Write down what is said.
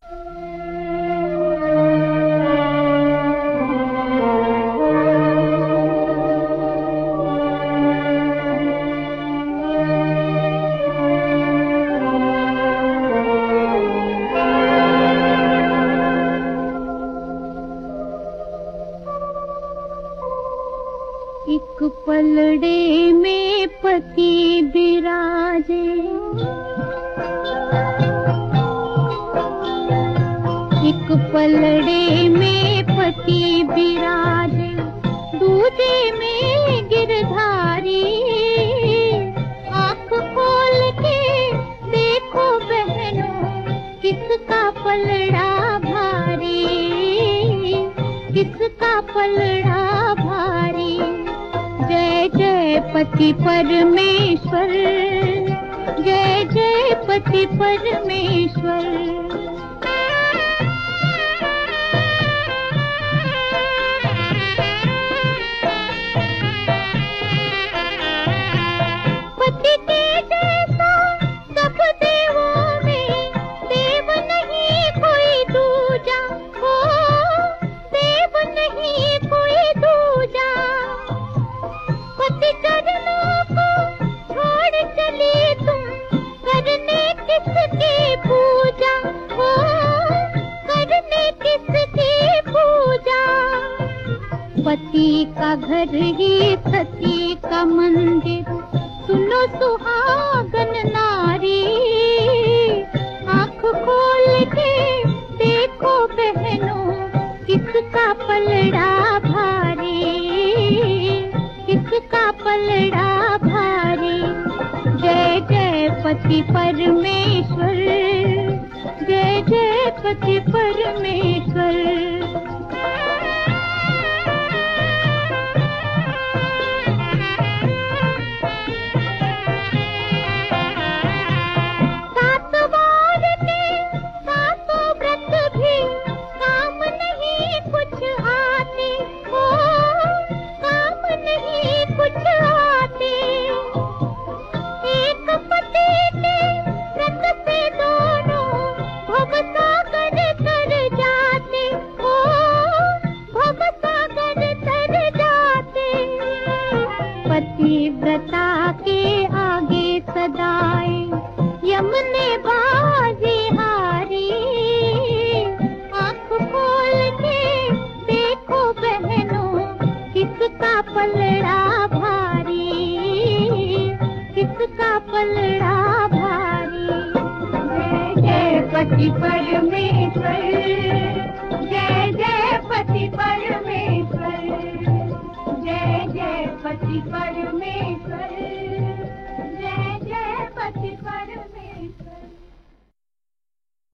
एक पलड़े में पति बिराजे, एक पलड़े में पति बिराजे, दूजे में गिरधारी। आँख खोल के देखो बहनों, किसका पलड़ा भारी, किसका पलड़ा भारी। जय जय पति परमेश्वर, जय जय पति परमेश्वर। पति के जैसा सब देवों में देव नहीं कोई दूजा, हो देव नहीं कोई दूजा। पति चरणों को छोड़ चली तुम, करने किसकी पूजा, हो करने किसकी पूजा। पति का घर ही सती का मंदिर, सुनो सुहागन नारी। आँख खोल के देखो बहनों, किसका पलड़ा भारी, किसका पलड़ा भारी। जय जय पति परमेश्वर, जय जय पति परमेश्वर। पतिव्रता के आगे सदाए यमने बाजी हारी। आँख खोल के देखो बहनों, किसका पलड़ा भारी, किसका पलड़ा भारी। जय जय पति परमेश्वर, जय जय पति परमेश्वर, जय जय पति परमेश्वर।